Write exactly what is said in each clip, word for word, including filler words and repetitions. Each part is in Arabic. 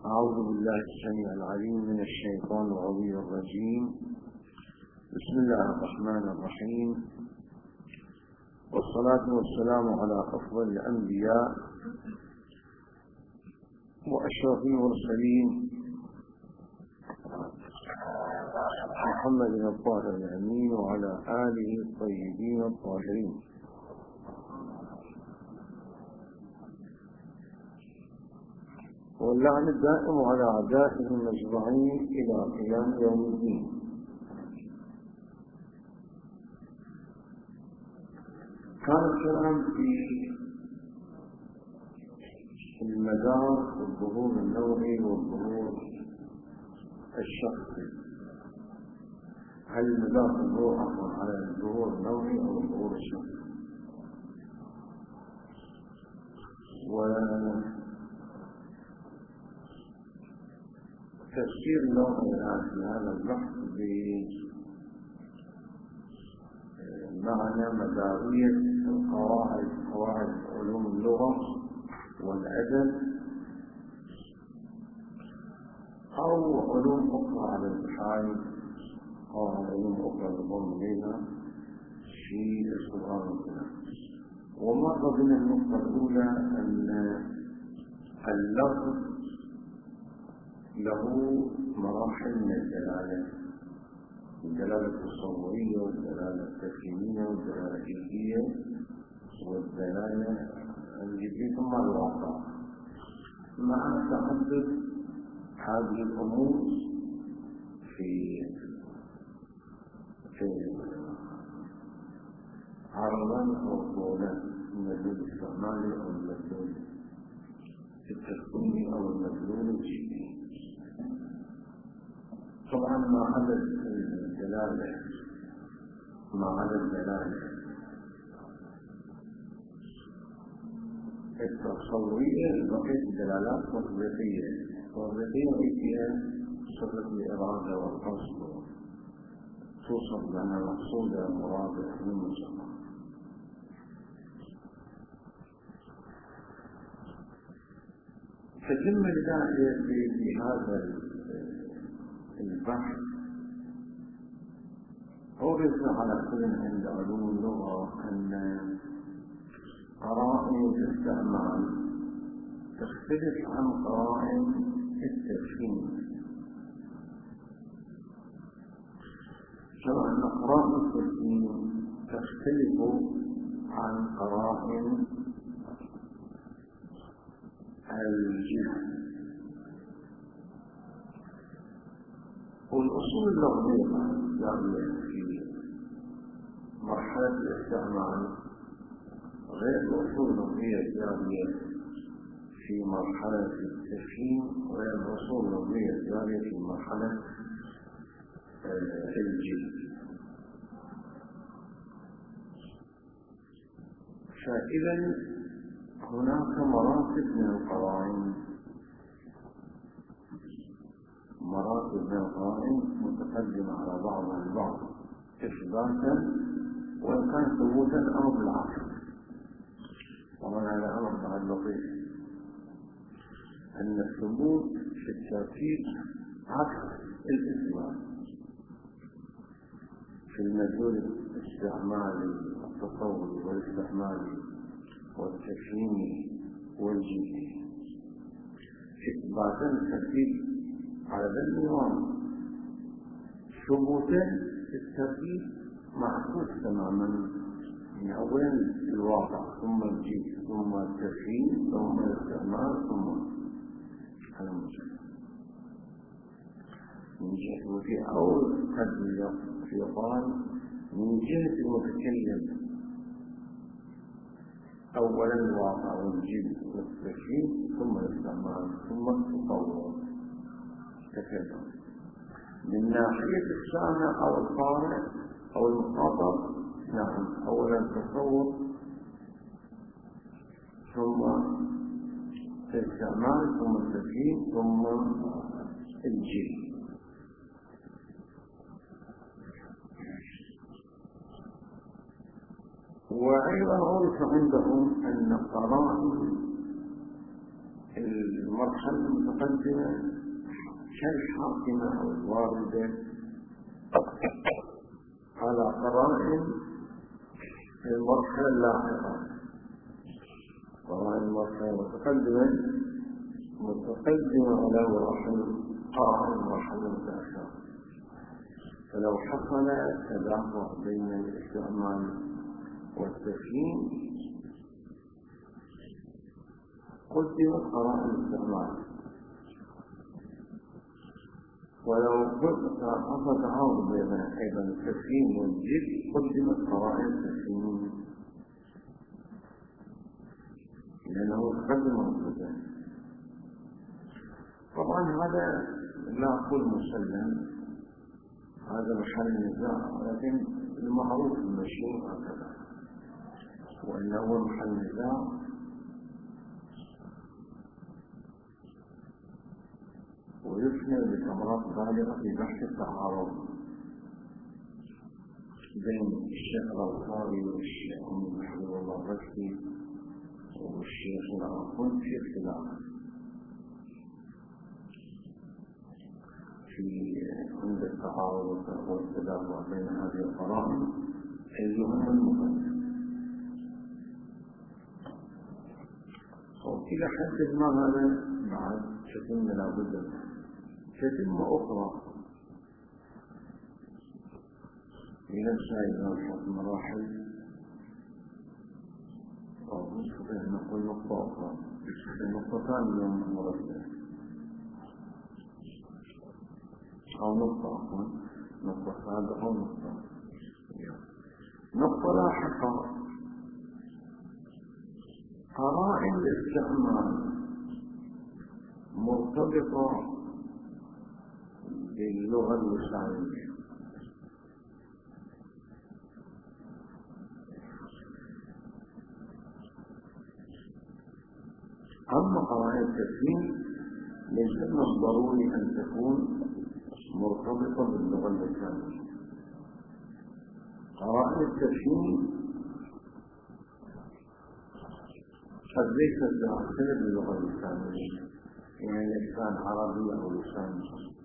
أعوذ بالله السميع العليم من الشيطان العظيم الرجيم. بسم الله الرحمن الرحيم، والصلاة والسلام على أفضل الأنبياء وأشرف المرسلين محمد الطاهر الأمين وعلى آله الطيبين الطاهرين. واللعن الدائم على أعدائهم أجمعين إلى قيام يوم الدين. كان الكلام في المدار والظهور النوعي والظهور الشخصي. هل المدار الظهور على الظهور النوعي أو الظهور الشخصي؟ وتفسير اللغة الآن في هذا البحث بمعنى مدارية القواعد قواعد علوم اللغة والأدب أو علوم أخرى على الحال أو علوم أخرى نضم إليها في القرآن الكريم. ومر بنا النقطة الأولى أن اللفظ له مراحل من الدلالة، الدلالة التصورية والدلالة التفهيمية والدلالة الجزئية والدلالة الجزئية ثم الواقع، مع تعدد هذه الأمور في في عرضا أو طولا، المدلول الاستعمالي أو المدلول التفهيمي أو المدلول الجزئي. طبعا ما عدا الدلالة ما عدا الدلالة التصورية بقية الدلالات تطبيقية. التطبيقية فيها صفة الإرادة والقصد، توصف لنا مقصودة مرادة من المسمى. تتم الداعية في هذا البحث عرف على كل عند علوم اللغة أن قرائن الاستعمال تختلف عن قرائن التفهيم، كما أن قرائن التفهيم تختلف عن قرائن الجهة. والأصول اللغوية الجارية في مرحلة الاستعمال غير الأصول اللغوية الجارية في مرحلة التفهيم، غير الأصول اللغوية الجارية في مرحلة الجهة. فإذا هناك مراتب من القرائن مراتب من القرائن متقدمة على بعضها البعض إثباتا، وإن كان ثبوتا أمر بالعقل. طبعا هذا أمر بعد لطيف، أن الثبوت في الترتيب عكس الإثبات. في المدلول الاستعمالي التصوري والاستعمالي والتفهيمي والجزئي إثباتا الترتيب على ذا النظام، ثبوتا الترتيب معكوس تماما، من أولا الواقع ثم الجزء ثم التفهيم ثم الاستعمال ثم المسلم. من جهة وفي أول قد يقال من جهة المتكلم أولا الواقع والجزء والتفهيم ثم الاستعمال ثم التطور تكلم. من ناحية السامع أو القارئ أو المخاطب، نعم، أولا التصور ثم الاستعمال ثم التفهيم ثم الجزء. وأيضا عرف عندهم أن قرائن المرحلة المتقدمة كالحاكمة أو الواردة على قرائن المرحلة اللاحقة. قرائن المرحلة المتقدمة متقدمة على مراحل قرائن المرحلة المتأخرة. فلو حصل تدافع بين الاستعمال والتفهيم قدمت قرائن الاستعمال، ولو حصل تعارض بين أيضا التفهيم والجد قدمت قرائن التفهيم لأنه تقدم القدام. طبعا هذا لا أقول مسلم، هذا محل نزاع، ولكن المعروف المشهور هكذا، وإنه هو محل نزاع ويفنى بثمرات بالغة في بحث التعارض بين الشيخ الأنصاري والشيخ محمد الله الرشدي والشيخ الأخوان في اختلاف في عند التعارض والتدافع بين هذه القرائن أيهما المقدم. وإلى حد ما هذا بعد تتم لابد منه. تتم أخرى لنفسها إذا مراحل أو نستطيع أن نقول نقطة أخرى، النقطتان من المرتبة أو نقطة أخرى، نقطة سابقة أو نقطة نقطة لاحقة. قرائن الاستعمال مرتبطة باللغة اللسانية، أما قرائن التفهيم ليس من الضروري أن تكون مرتبطة باللغة اللسانية. قرائن التفهيم قد ليست داخلة باللغة اللسانية، يعني لسان عربي أو لسان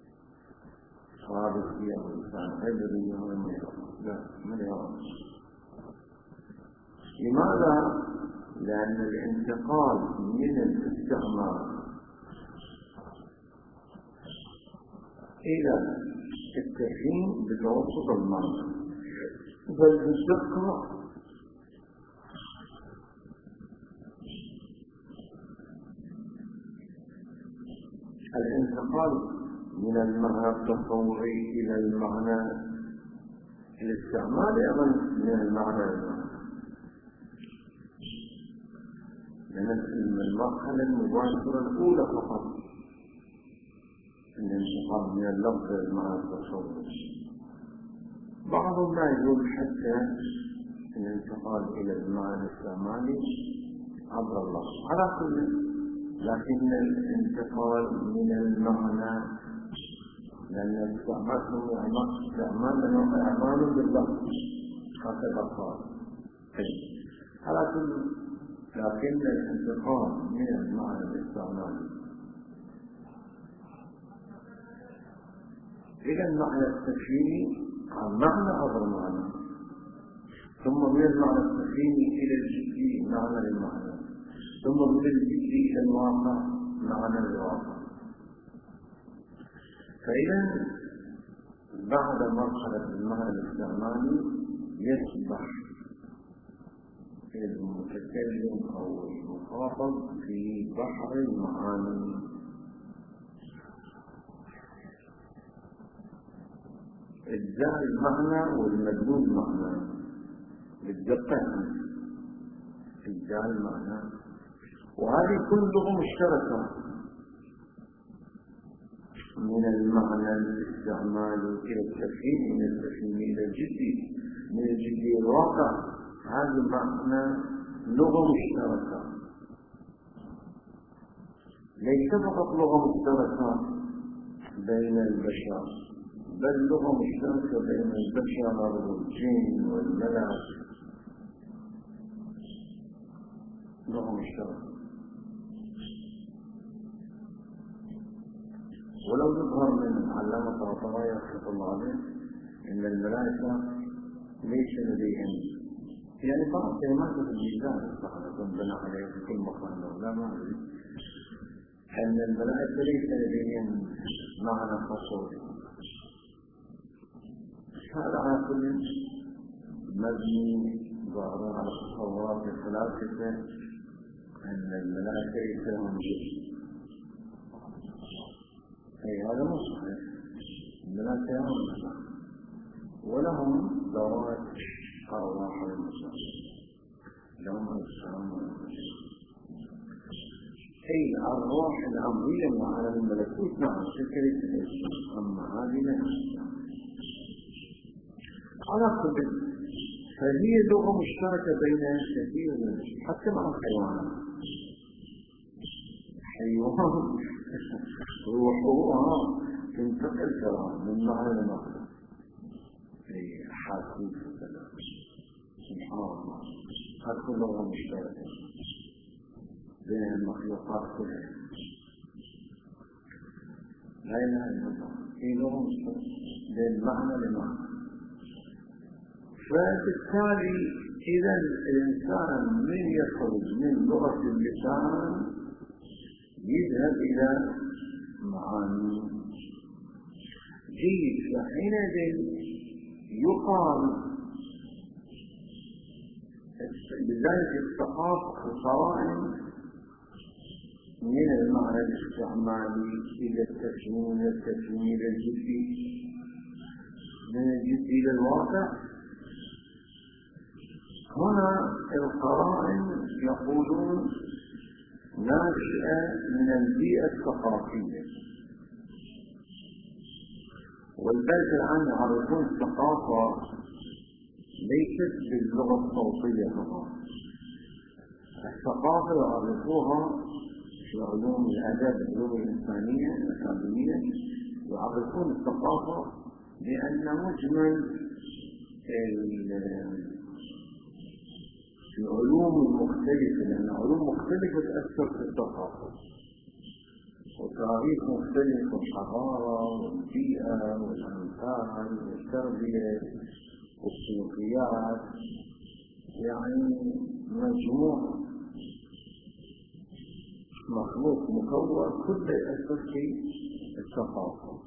فارسي أو لسان عبري أو لا من يرى. لماذا؟ لأن الانتقال من الاستعمال إلى التفهيم بتوسط المعنى، بل بالدقة الانتقال من المعنى التصوري إلى المعنى الاستعمال أيضا من المعنى المعنى لأن المرحلة المباشرة الأولى فقط الانتقال من اللفظ إلى المعنى التصوري. بعضهم لا يقول حتى الانتقال إلى المعنى الاستعمالي عبر اللفظ على كل، لكن الانتقال من المعنى لأن استعمالهم استعمال لأنه إعمال باللفظ هكذا صار على كل، لكن الانتقال من المعنى الاستعمالي إلى المعنى التفهيمي عن معنى عبر معنى، ثم من المعنى التفهيمي إلى الجدي معنى للمعنى، ثم من الجدي إلى الواقع معنى للواقع. فإذا بعد مرحلة المعنى الاستعمالي يصبح المتكلم أو المخاطب في بحر المعاني، إجزاء المعنى والمدلول معنى بالدقة، إجزاء المعنى، وهذه كلها مشتركة من المعنى الاستعمالي إلى التفهيم، من التفهيم إلى الجدي، من الجدي الواقع. هذا معنى لغة مشتركة، ليس فقط لغة مشتركة بين البشر، بل لغة مشتركة بين البشر والجن والملك، لغة مشتركة. ولو يظهر من علامة طباطبائي رحمة الله عليه إن الملائكة ليس لديهم يعني بعض كلمات في الميزان يكون بنى عليه في كل مكان لا ما أدري أن الملائكة ليس لديهم معنى خصوصي. هذا على كل مبني ظاهرا على التصورات الثلاثة أن الملائكة ليس لهم جسم. أي هذا مو صحيح. الملائكة لهم ولهم ذوات أرواح الإنسان لهم أجسام أي الأرواح الأمرية مع عالم الملكوت نعم تلك ليست الإنسان أما هذه لا على كل فهي لغة مشتركة بين كثير من الناس حتى مع الحيوانات. حيوان روحها تنتقل كلام من معنى لمعنى أي حاسوس وكذا سبحان الله. هذه لغة مشتركة بين المخلوقات كلها لا إله إلا الله. في لغة مشتركة بين معنى لمعنى. فبالتالي إذا الإنسان من يخرج من لغة اللسان يذهب إلى معاني جيد. فحينئذ يقال بذلك الثقافة القرائن من المعنى الاستعمالي إلى التفهيم إلى التفهيم إلى الجدي من الجدي إلى الواقع. هنا القرائن يقولون ناشئة من البيئة الثقافية. والبلد الآن يعرفون الثقافة ليست باللغة الصوتية فقط. الثقافة يعرفوها في علوم الأدب العلوم الإنسانية الأكاديمية يعرفون الثقافة بأن مجمل العلوم المختلفة لأن علوم مختلفة تأثر في الثقافة وتاريخ مختلف والحضارة والبيئة والأمثال والتربية والسلوكيات يعني مجموعة مخلوق مكون كله يأثر في الثقافة.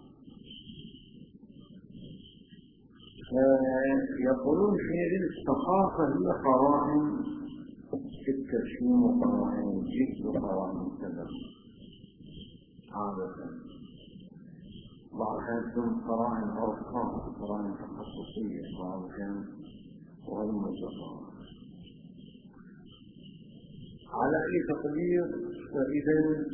فيقولون في الثقافة هي قرائن في الترشيم وقرائن الجد وقرائن التدرس عادة. بعض الأحيان قرائن عرفات قرائن تخصصية بعض الأحيان وهم الجزائر على أي تقدير. فإذا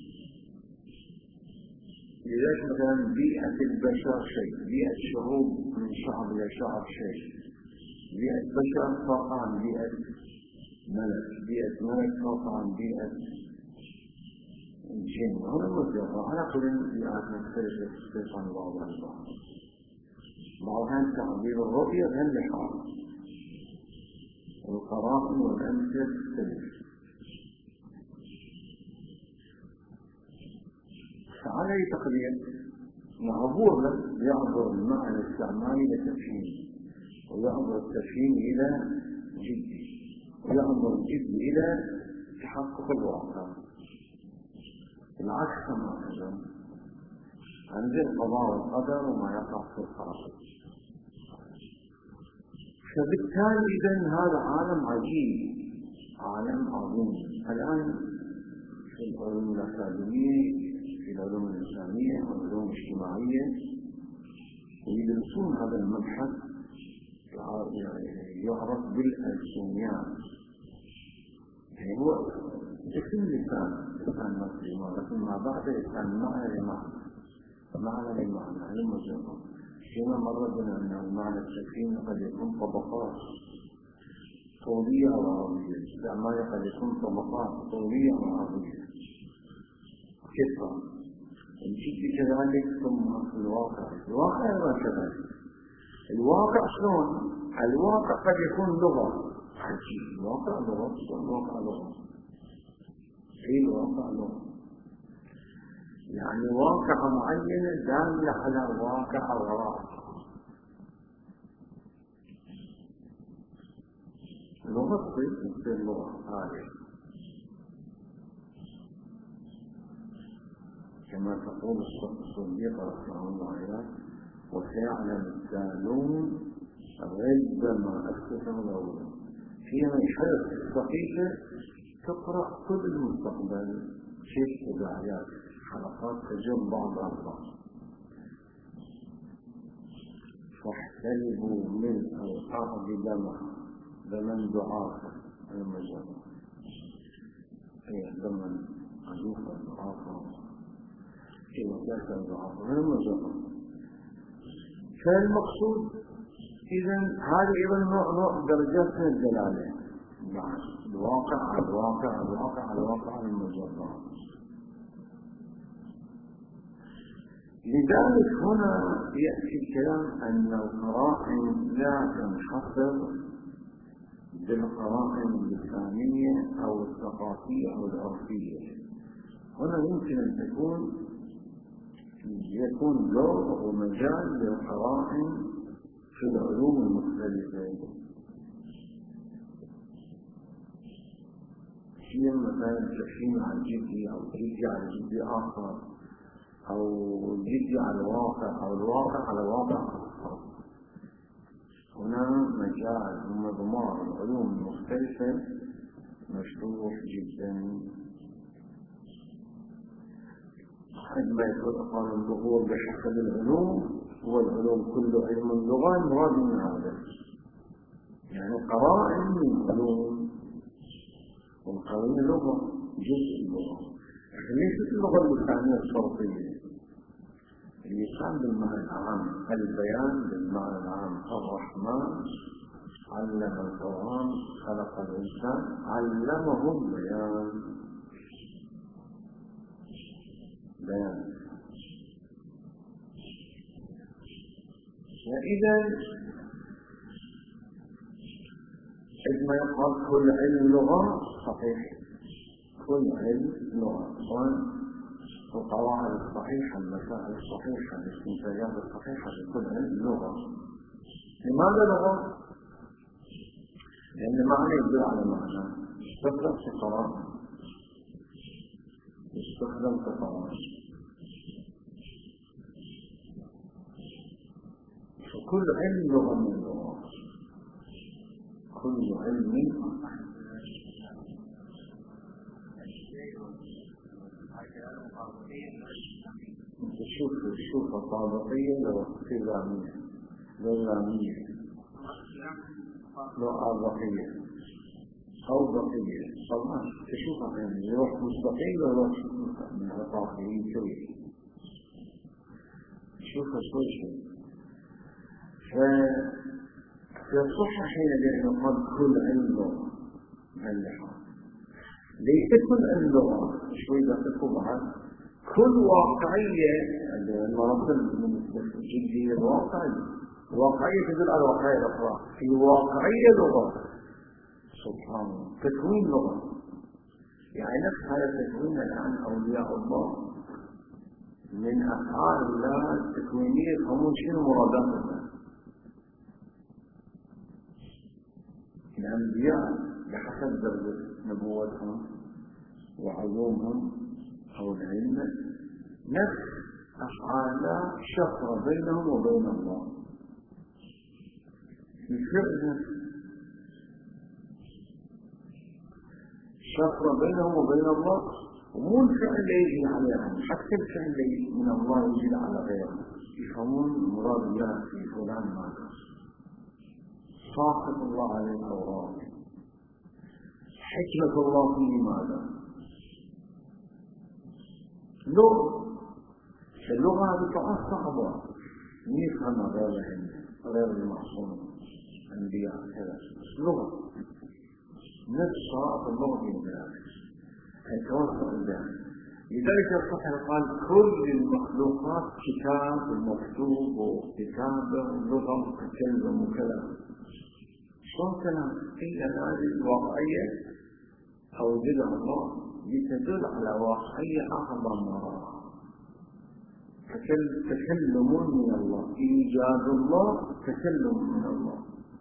لذلك مثلا بيئة البشر شيء بيئة شعوب من شعب إلى شعب شيء بيئة بشر فرق عن بيئة ملك بيئة ملك فرق عن بيئة الجن. هنا مجرد على كل البيئات مختلفة تختلف عن بعض البعض. بعضها تعبير الرؤية غير لحاظ القرائن والأمثلة تختلف. فعلى أي تقدير نعبر له يعبر المعنى الاستعمالي إلى تفهيم ويعبر التفهيم إلى جدي ويعبر الجد إلى تحقق الواقع. العكس تماما عند القضاء والقدر وما يقع في الخارج. فبالتالي إذن هذا عالم عجيب عالم عظيم. الآن في العلوم الأكاديمية في العلوم الإنسانية والعلوم الاجتماعية ويدرسون هذا المبحث يعرف بالألسنيات. يعني هو اسم لسان لسان مصري ولكن ما بعد لسان معنى لمعنى معنى لمعنى علم مجرد. فيما مر بنا أن المعنى التفهيم قد يكون طبقات طولية وعرضية. الاستعمال قد يكون طبقات طولية وعرضية كثرة. الجد كذلك ثم الواقع. الواقع هو كذلك. الواقع شلون؟ الواقع قد يكون لغة عجيب. الواقع لغة الواقع لغة في الواقع لغة. يعني واقعة معينة دالة على واقع وراء. لغة تصير اللغة هذه كما تقول الصديقة رحمه الله عليه: وسيعلم الثانون غيب ما أكتسب الأول. فيها حرف الصحيفة تقرأ كل المستقبل، شيء تداعيات حلقات تجر بعضها البعض. فاحتلبوا من الأرض دمها، دمن دعافة المجرى، أي دمن عجوفة دعافة، أي وكاسة دعافة المجرى. فالمقصود إذن هذه أيضا نوع نوع درجات من الدلالة، يعني الواقع على الواقع على الواقع على الواقع على المجرى. لذلك هنا يأتي الكلام أن القرائن لا تنحصر بالقرائن اللسانية أو الثقافية أو العرفية. هنا يمكن أن تكون يكون دور ومجال للقرائن في العلوم المختلفة. شيء مثلا تفهيم عن جدي أو جدي على جدي آخر، أو جدي على الواقع أو الواقع على واقع آخر. هنا مجال ومضمار العلوم المختلفة مشروع جدا. عندما يقول قال الظهور بحسب العلوم، هو العلوم كل علم اللغة مراد من هذا، يعني قرائن من علوم، والقرائن اللغة جزء اللغة، لكن ليست اللغة اللسانية الصوتية. اللسان بالمعنى العام، البيان بالمعنى العام. الرحمن علم القرآن خلق الإنسان علمه البيان، بيان. وإذا عندما يقال كل علم لغة، صحيح كل علم لغة، القواعد الصحيحة، المسائل الصحيحة، الاستنتاجات الصحيحة في كل علم لغة. لماذا لغة؟ لأن معنى يدل على معنى، يستخدم في قرآن، يستخدم في قرآن. فكل علم لغة من اللغات، كل علم. انت شوف شوف طابقية لو استلامية لو لامية لو أرضقية أو بقية، طبعا تشوفها يعني يروح مستقيم ويروح من الطاقيين شوي، شوفها شوي شوي. فالصحة حين لأنه قد كل علم لغة ملحة، ليس كل علم لغة شوي دقيقه بعد كل واقعية. المراسل الجدية الواقعية، الواقعية تدل على الواقعية الأخرى، في واقعية لغة. سبحان الله، تكوين لغة، يعني نفس هذا التكوين الآن أولياء الله من أفعال الله التكوينية يفهمون شنو مرادات الله. الأنبياء بحسب درجة نبوتهم وعلومهم أو العلم نفس أفعال شفرة بينهم وبين الله، الفعل شفرة بينهم وبين الله، ومو الفعل يجي عليهم، حتى الفعل من الله يجي على غيره. يفهمون مراد الله في فلان ماذا، صاحب الله عليه الأوراق، حكمة الله فيه ماذا. لغة، اللغة هذه تعرف صعبة يفهم غير العلم غير المعصوم الأنبياء كذا، لغة نفس صراط اللغة في ذلك التوسع الذهني. لذلك الصحيح قال كل المخلوقات كتاب مكتوب وكتابة ولغة وكلمة وكلام. شلون كلام؟ إلا هذه الواقعية أوجدها الله لتدل على واقعية أعظم وراءها. تكلم من الله، إيجاد الله تكلم من الله.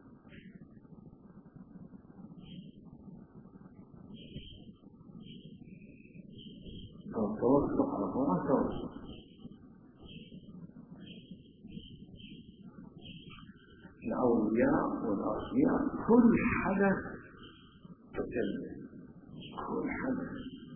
توسط على القرآن توسط. الأولياء والأصفياء كل حدث تكلم، كل حدث.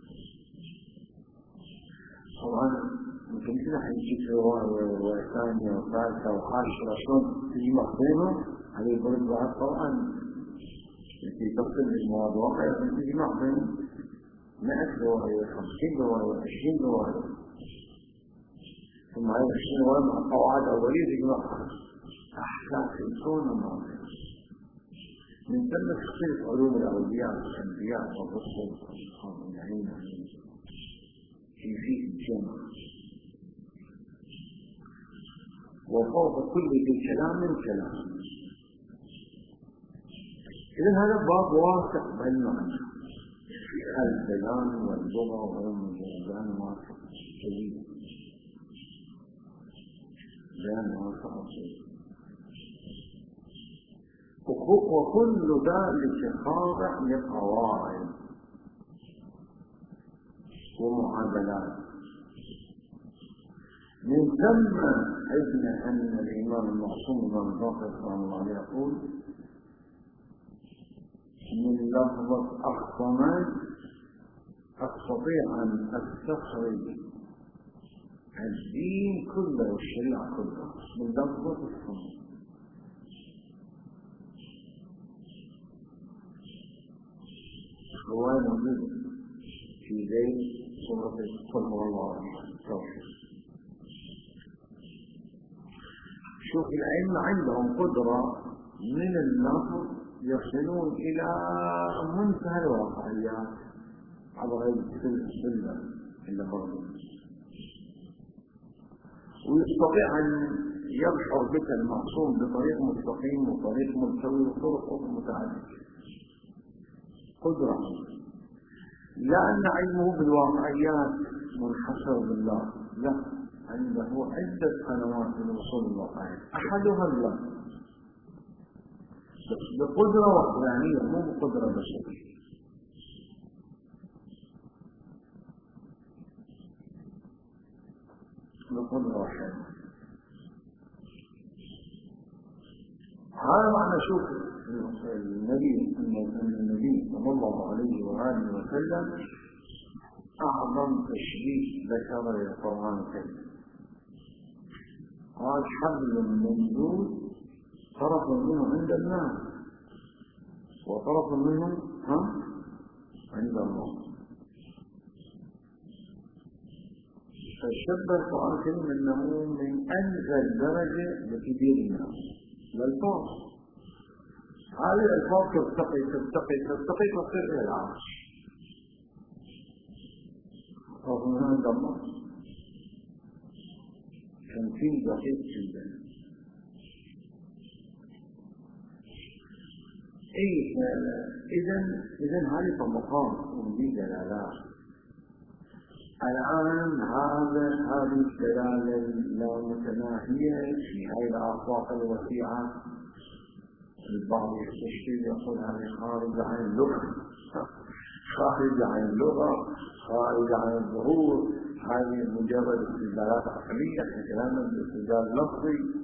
طبعا ممكن كده حيجيك رواية ثانية وثالثة وعاشرة شلون تجمع بينهم، هذه البرد بعد طبعا التي تصل للمواد واقعية تجمع بينهم مئة رواية، خمسين رواية، عشرين رواية، ثم هذه عشرين رواية مع قواعد أولية تجمعها أحداث الكون الماضي. من ثم تختلف علوم الأولياء والأنبياء والرسل والصالحين في فيه الجمع، وفوق كل ذي كلام كلام. إذن هذا باب واسع بالمعنى، البيان واللغة وعلم البيان واسع جديد، بيان واسع جديد، وكل ذلك خاضع لقواعد ومعادلات. من ثم عرفنا أن الإمام المعصوم من الباقر رحمه الله يقول: من لفظة أخصمان أستطيع أن أستخرج الدين كله والشريعة كلها من لفظة الصمت. رواية موجودة في ذيل سورة قل هو الله التوحيد. شوف الأئمة عندهم قدرة من اللفظ يصلون إلى منتهى الواقعيات عبر السلة إلى برضه، ويستطيع أن يبحر بك المعصوم بطريق مستقيم وطريق ملتوي وطرق متعددة. قدرة، لأن علمه بالواقعيات منحصر بالله، لا، عنده عدة قنوات للوصول للواقعيات، أحدها الله بقدرة وحدانية مو بقدرة بشرية. بقدرة وحدانية. هذا معنى شوف النبي أن النبي صلى الله عليه وآله وسلم أعظم تشبيه ذكر للقرآن الكريم. قال: حبل ممدود طرف منه عند الناس وطرف منه ها عند الله. فشبه القرآن الكريم أنه من أنزل درجة لكبير الناس للفاظ. هذه الألفاظ ترتقي ترتقي ترتقي تصير إلى العرش، طرف منه عند الله. تمثيل دقيق جدا. اي اذا اذا هذه طبقات وهذه دلالات. الان هذا هذه الدلاله اللامتناهيه في هذه الافاق الوسيعه. البعض يستشكل يقول هذه خارجه عن اللغه، خارجه عن اللغه، خارجه عن الظهور، هذه مجرد استدلالات عقليه، كلام باستدلال لفظي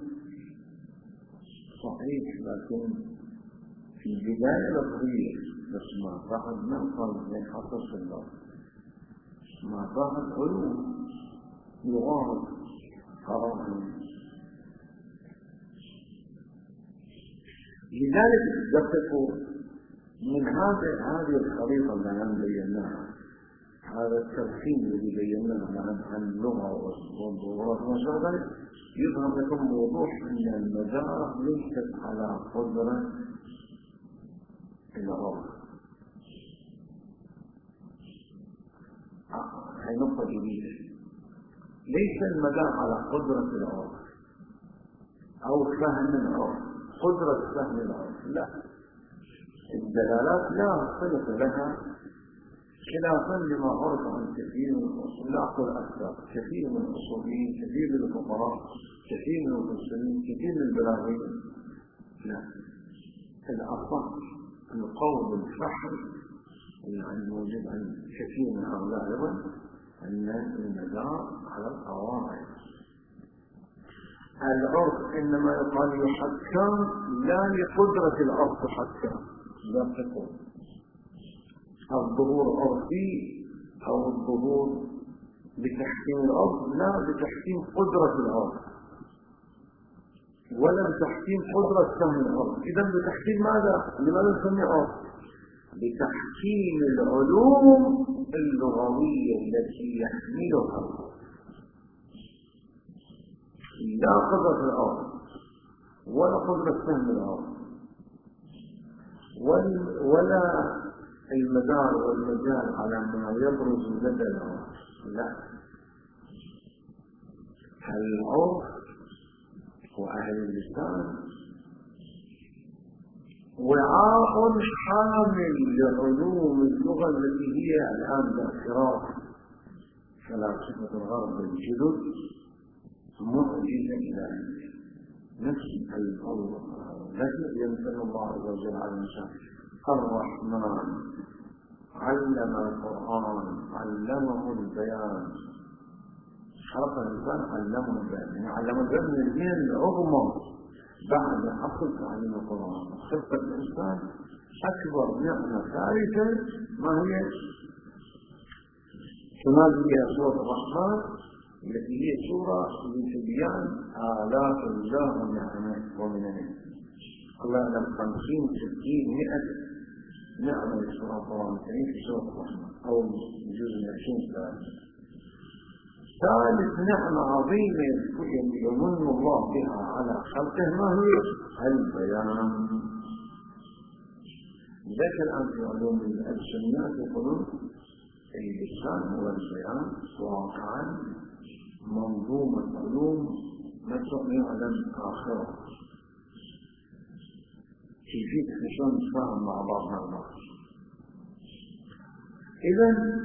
صحيح، لكن في البداية لفظية، بس ما بعد ما قال من حصص الله، ما بعد علوم لغات قرآن. لذلك دققوا من هذه هذه الخريطة اللي عم بيناها، هذا الترحيم الذي بيناه عن اللغة والظهورات وما ذلك، يظهر لكم بوضوح أن المجال ليست على قدرة العرف. هي نقطة جديدة. ليس المدار على قدرة العرف أو فهم العرف، قدرة فهم العرف، لا. الدلالات لا صلة لها خلافا لما عرف عن كثير من الأصول، لا أقول أكثر، كثير من الأصوليين، كثير من الفقراء، كثير من المسلمين، كثير من البلاغيين. لا، الأصح القول الفحل يعني موجود عند كثير من هؤلاء أيضا أن المدار على القواعد. العرف إنما يقال يحكم لا لقدرة العرف حكم، لا تقول الظهور عرفي أو الظهور بتحكيم العرف، لا بتحكيم قدرة العرف ولا بتحكيم قدرة فهم العرف. إذا بتحكيم ماذا؟ لماذا نسمي عرف؟ بتحكيم العلوم اللغوية التي يحملها العرف، لا قدرة العرف ولا قدرة فهم العرف ولا المدار والمجال على ما يبرز لدى العرف. لا، العرف وأهل اللسان وعاء حامل لعلوم اللغة التي هي الآن باعتراف فلاسفة الغرب الجدد معجزة إلهية. نفس الله الذي يمثل الله عز وجل على الإنسان الرحمن علم القرآن علمه البيان، خلق الإنسان علمه البيان، يعني علم البيان من الدين العظمى بعد أصل تعليم القرآن. خلق الإنسان أكبر نعمة ثالثة ما هي؟ كما هي سورة الرحمن التي هي سورة لتبيان آلاف الله ونعمه ومننه. الله يعلم خمسين ستين مئة نعمة في سورة القرآن الكريم في سورة الرحمن أو جزء من عشرين سنة. ثالث نعمة عظيمة يمن الله بها على خلقه ما هي؟ البيان. لذلك الآن في علوم الألسنيات يقولون اللسان هو البيان واقعا منظومة علوم نترك يعلم آخرة كيفية نشان نتفاهم مع بعضنا البعض. إذن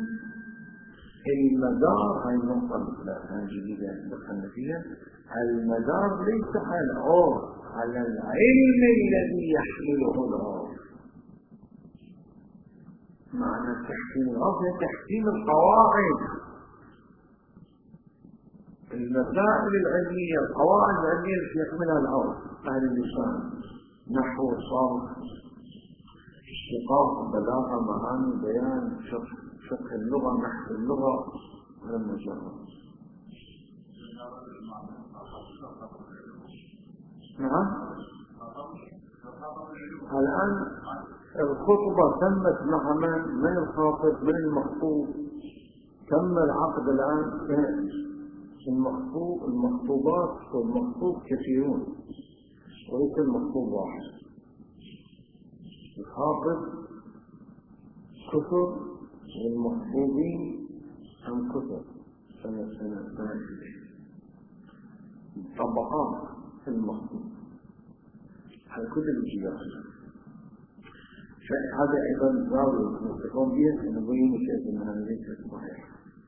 المدار هاي النقطة الآن جديدة دخلنا فيها. المدار ليس على العرف، على العلم الذي يحمله العرف. معنى تحكيم العرف هي تحكيم القواعد، المسائل العلمية، القواعد العلمية التي يحملها العرف. أهل اللسان نحو صرف اشتقاق بلاغة معاني بيان فقه اللغة نحو اللغة على المجرد. نعم. الآن الخطبة تمت مع من؟ من الخاطب؟ من المخطوب؟ تم العقد الآن. المخطوب المخطوبات والمخطوب كثيرون وليس المخطوب واحد. الخاطب كثر والمخطوبين هم كثر سنة سنة سنة طبقات في المخطوب على كل الجهات. فهذا أيضا ضروري نتقوم به لنبين شيء من هذه الصحيح.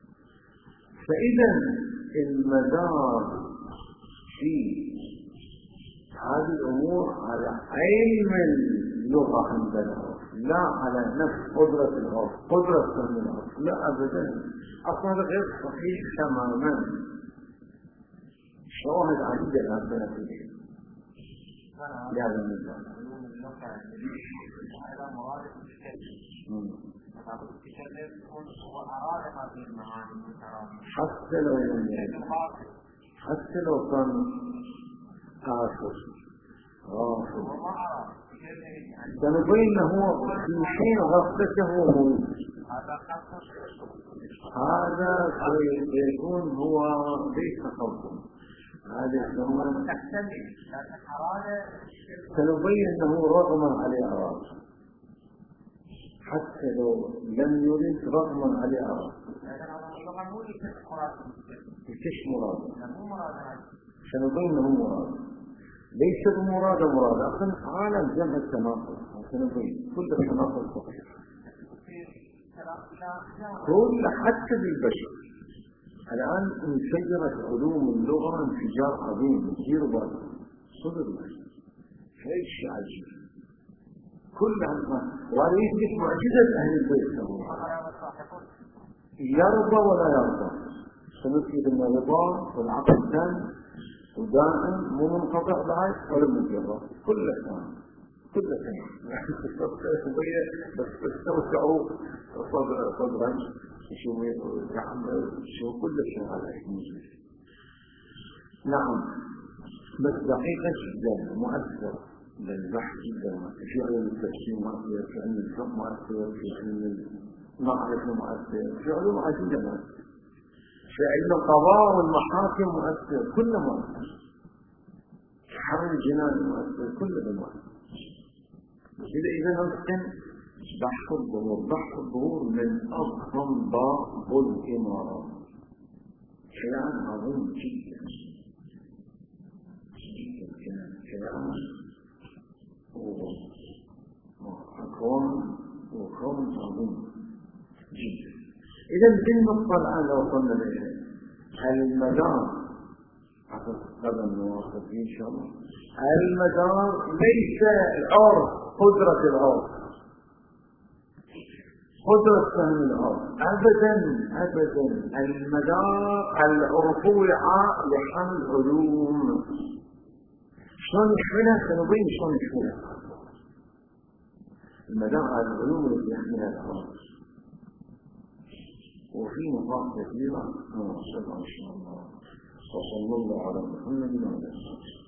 فإذا المدار في هذه الأمور على علم اللغة عندنا، لا على نفس قدرة العرف، قدرة فهم العرف، لا أبدا. أصلا غير صحيح تماما. شواهد عديدة الآن فيه لهذا المدار. حتى لو لم يعد، حتى لو كان آخر غافل سنبين هو في حين غفلته موجود. هذا سيكون هو ليس خطأ، هذا يسمى سنبين أنه رغم عليه أراض، حتى لو لم يرد رغما عليه أراض. ليش مراد؟ سنبين أنه مراد، ليس بمراد مراد. أصلا عالم جمع التناقض، سنبين كل التناقض صحيح. كل حتى بالبشر. الآن انفجرت علوم اللغة انفجار عظيم كثير برضه صدر شيء شيء عجيب كل هذا وهذا يثبت معجزة أهل البيت يرضى ولا يرضى سنثبت أن الرضا والعقل الثاني ودائم مو منقطع بعد ولا مجرد كل ثاني كل ثاني بس تستوسعوا صدرا شو يعمل شو كل شيء على نعم بس دقيقة جدا مؤثر للبحث جدا في علم التفسير مؤثر في علم الفقه مؤثر في علم المعرفة مؤثر في علوم عديدة مؤثر في علم القضاء والمحاكم مؤثر كل مؤثر حرم الجنان مؤثر كل مؤثر إذا إذا نمكن بحث الظهور بحث الظهور من أضخم باب الإمارات شيء عظيم جدا جدا كلام وأكوان وكون عظيم جدا. إذا بالنقطة الآن لو وصلنا لها المدار هذا النواقض إن شاء الله المدار ليس الأرض قدرة الأرض قدرة فهم الأرض أبدا أبدا المدار الرفوع لحمل علوم شلون يحملها سنبين شلون يحملها المدار على العلوم التي يحملها الأرض وفي نقاط كثيرة نوصلها إن شاء الله وصلى الله على محمد وعلى آله